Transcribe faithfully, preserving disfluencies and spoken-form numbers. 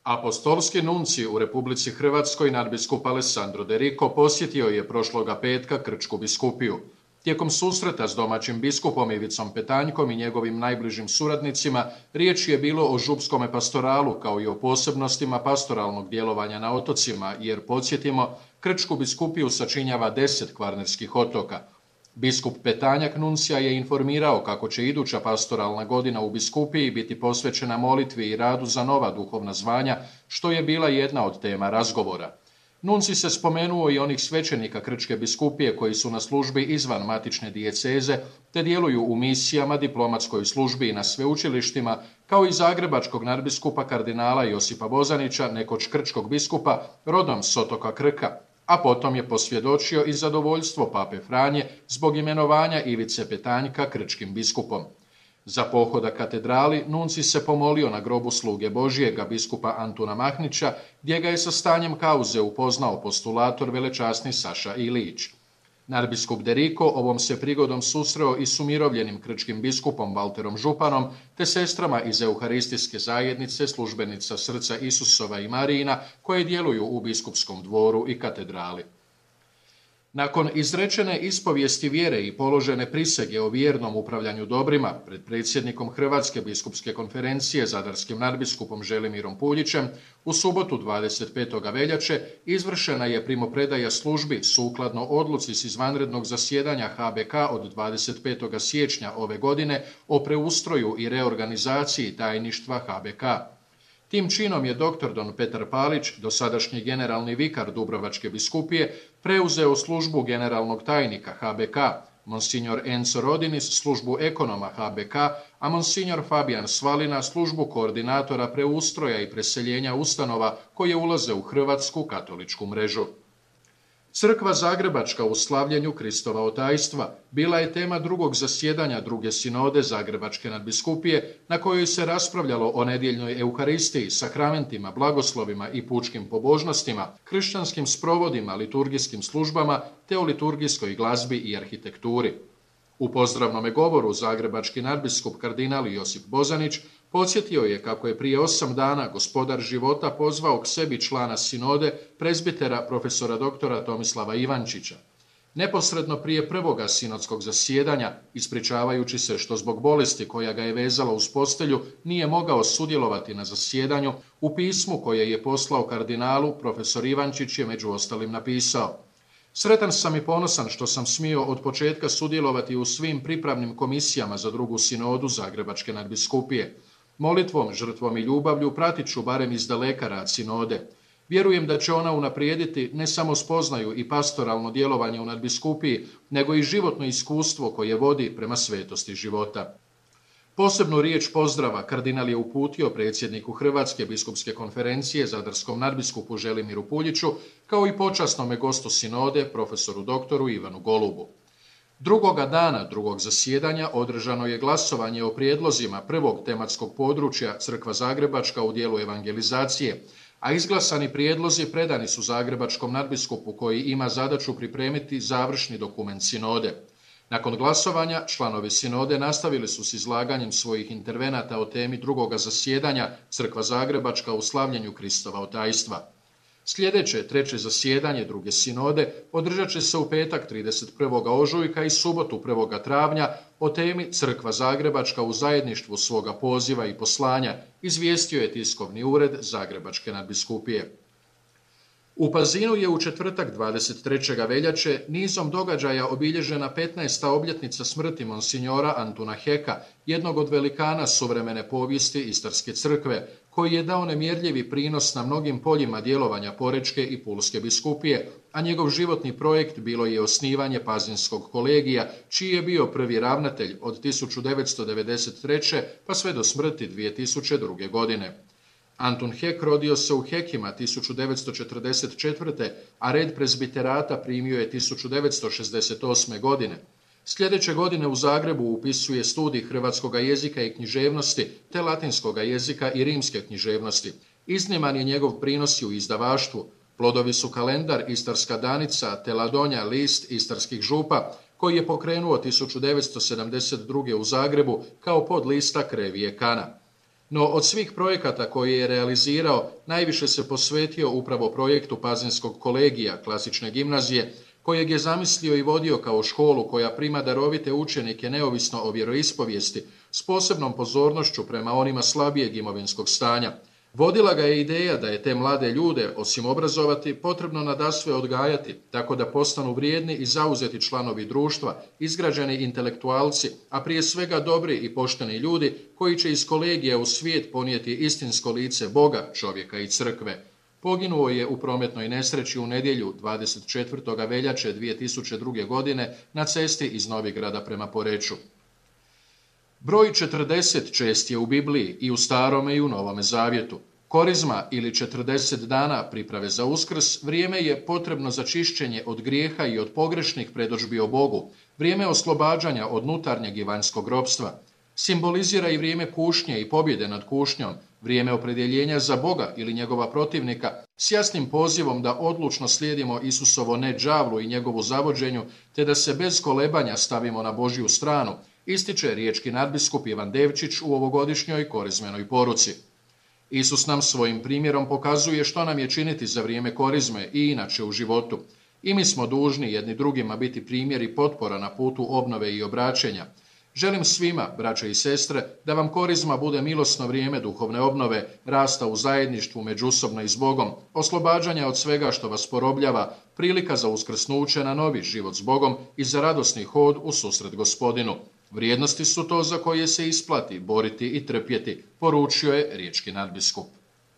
Apostolski nuncij u Republici Hrvatskoj nadbiskup Alessandro De Rico posjetio je prošloga petka Krčku biskupiju. Tijekom susreta s domaćim biskupom Ivicom Petanjkom i njegovim najbližim suradnicima riječ je bilo o župskome pastoralu kao i o posebnostima pastoralnog djelovanja na otocima, jer podsjetimo, Krčku biskupiju sačinjava deset kvarnerskih otoka. Biskup Petanjak nuncija je informirao kako će iduća pastoralna godina u biskupiji biti posvećena molitvi i radu za nova duhovna zvanja, što je bila jedna od tema razgovora. Nunci se spomenuo i onih svećenika Krčke biskupije koji su na službi izvan matične dijeceze, te djeluju u misijama, diplomatskoj službi i na sveučilištima, kao i zagrebačkog nadbiskupa kardinala Josipa Bozanića, nekoć krčkog biskupa, rodom s otoka Krka, a potom je posvjedočio i zadovoljstvo pape Franje zbog imenovanja Ivice Petanjka krčkim biskupom. Za pohoda katedrali nunci se pomolio na grobu sluge Božijega biskupa Antuna Mahnića, gdje ga je sa stanjem kauze upoznao postulator velečasni Saša Ilić. Nadbiskup De Rico ovom se prigodom susreo i s umirovljenim krčkim biskupom Valterom Županom, te sestrama iz Euharistijske zajednice službenica Srca Isusova i Marijina, koje djeluju u biskupskom dvoru i katedrali. Nakon izrečene ispovijesti vjere i položene prisege o vjernom upravljanju dobrima pred predsjednikom Hrvatske biskupske konferencije zadarskim nadbiskupom Želimirom Puljićem, u subotu dvadeset petog veljače izvršena je primopredaja službi sukladno odluci s izvanrednog zasjedanja H B K od dvadeset petog siječnja ove godine o preustroju i reorganizaciji tajništva H B K. Tim činom je doktor don Petar Palić, dosadašnji generalni vikar Dubrovačke biskupije, preuzeo službu generalnog tajnika H B K, monsignor Enzo Rodinis službu ekonoma H B K, a monsignor Fabijan Svalina službu koordinatora preustroja i preseljenja ustanova koje ulaze u Hrvatsku katoličku mrežu. Crkva Zagrebačka u slavljenju Kristova otajstva bila je tema drugog zasjedanja druge sinode Zagrebačke nadbiskupije, na kojoj se raspravljalo o nedjeljnoj euharistiji, sakramentima, blagoslovima i pučkim pobožnostima, kršćanskim sprovodima, liturgijskim službama te o liturgijskoj glazbi i arhitekturi. U pozdravnome govoru zagrebački nadbiskup kardinal Josip Bozanić podsjetio je kako je prije osam dana gospodar života pozvao k sebi člana sinode, prezbitera profesora doktora Tomislava Ivančića. Neposredno prije prvoga sinodskog zasjedanja, ispričavajući se što zbog bolesti koja ga je vezala uz postelju nije mogao sudjelovati na zasjedanju, u pismu koje je poslao kardinalu, profesor Ivančić je među ostalim napisao: Sretan sam i ponosan što sam smio od početka sudjelovati u svim pripravnim komisijama za drugu sinodu Zagrebačke nadbiskupije. Molitvom, žrtvom i ljubavlju pratit ću barem iz daleka rad sinode. Vjerujem da će ona unaprijediti ne samo spoznaju i pastoralno djelovanje u nadbiskupiji, nego i životno iskustvo koje vodi prema svetosti života. Posebnu riječ pozdrava kardinal je uputio predsjedniku Hrvatske biskupske konferencije zadarskom nadbiskupu Želimiru Puljiću, kao i počasnome gostu sinode, profesoru doktoru Ivanu Golubu. Drugoga dana drugog zasjedanja održano je glasovanje o prijedlozima prvog tematskog područja Crkva Zagrebačka u dijelu evangelizacije, a izglasani prijedlozi predani su zagrebačkom nadbiskupu koji ima zadaću pripremiti završni dokument sinode. Nakon glasovanja, članovi sinode nastavili su s izlaganjem svojih intervenata o temi drugoga zasjedanja Crkva Zagrebačka u slavljenju Kristova otajstva. Sljedeće, treće zasjedanje druge sinode održat će se u petak trideset prvog ožujka i subotu prvog travnja o temi Crkva Zagrebačka u zajedništvu svoga poziva i poslanja, izvijestio je tiskovni ured Zagrebačke nadbiskupije. U Pazinu je u četvrtak dvadeset trećeg veljače nizom događaja obilježena petnaesta obljetnica smrti monsignora Antuna Heka, jednog od velikana suvremene povijesti Istarske crkve, koji je dao nemjerljivi prinos na mnogim poljima djelovanja Porečke i Pulske biskupije, a njegov životni projekt bilo je osnivanje Pazinskog kolegija, čiji je bio prvi ravnatelj od tisuću devetsto devedeset treće pa sve do smrti dvije tisuće druge. godine. Antun Hek rodio se u Hekima tisuću devetsto četrdeset četvrte. a red prezbiterata primio je tisuću devetsto šezdeset osme. godine. Sljedeće godine u Zagrebu upisuje studij hrvatskoga jezika i književnosti, te latinskoga jezika i rimske književnosti. Izniman je njegov prinos u izdavaštvu. Plodovi su kalendar Istarska danica, te Ladonja list istarskih župa, koji je pokrenuo tisuću devetsto sedamdeset druge. u Zagrebu kao podlista Krevije Kana. No od svih projekata koje je realizirao, najviše se posvetio upravo projektu Pazinskog kolegija klasične gimnazije, kojeg je zamislio i vodio kao školu koja prima darovite učenike neovisno o vjeroispovijesti, s posebnom pozornošću prema onima slabijeg imovinskog stanja. Vodila ga je ideja da je te mlade ljude, osim obrazovati, potrebno nadasve odgajati, tako da postanu vrijedni i zauzeti članovi društva, izgrađeni intelektualci, a prije svega dobri i pošteni ljudi koji će iz kolegija u svijet ponijeti istinsko lice Boga, čovjeka i crkve. Poginuo je u prometnoj nesreći u nedjelju dvadeset četvrtog veljače dvije tisuće druge. godine na cesti iz Novigrada prema Poreču. Broj četrdeset čest je u Bibliji i u Starome i u Novome Zavjetu. Korizma ili četrdeset dana priprave za Uskrs vrijeme je potrebno za čišćenje od grijeha i od pogrešnih predodžbi o Bogu, vrijeme oslobađanja od nutarnjeg i vanjskog ropstva. Simbolizira i vrijeme kušnje i pobjede nad kušnjom, vrijeme opredjeljenja za Boga ili njegova protivnika, s jasnim pozivom da odlučno slijedimo Isusovo ne đavlu i njegovu zavođenju, te da se bez kolebanja stavimo na Božju stranu, ističe riječki nadbiskup Ivan Devčić u ovogodišnjoj korizmenoj poruci. Isus nam svojim primjerom pokazuje što nam je činiti za vrijeme korizme i inače u životu. I mi smo dužni jedni drugima biti primjer i potpora na putu obnove i obraćenja. Želim svima, braće i sestre, da vam korizma bude milosno vrijeme duhovne obnove, rasta u zajedništvu međusobno i s Bogom, oslobađanja od svega što vas porobljava, prilika za uskrsnuće na novi život s Bogom i za radosni hod u susret Gospodinu. Vrijednosti su to za koje se isplati boriti i trpjeti, poručio je riječki nadbiskup.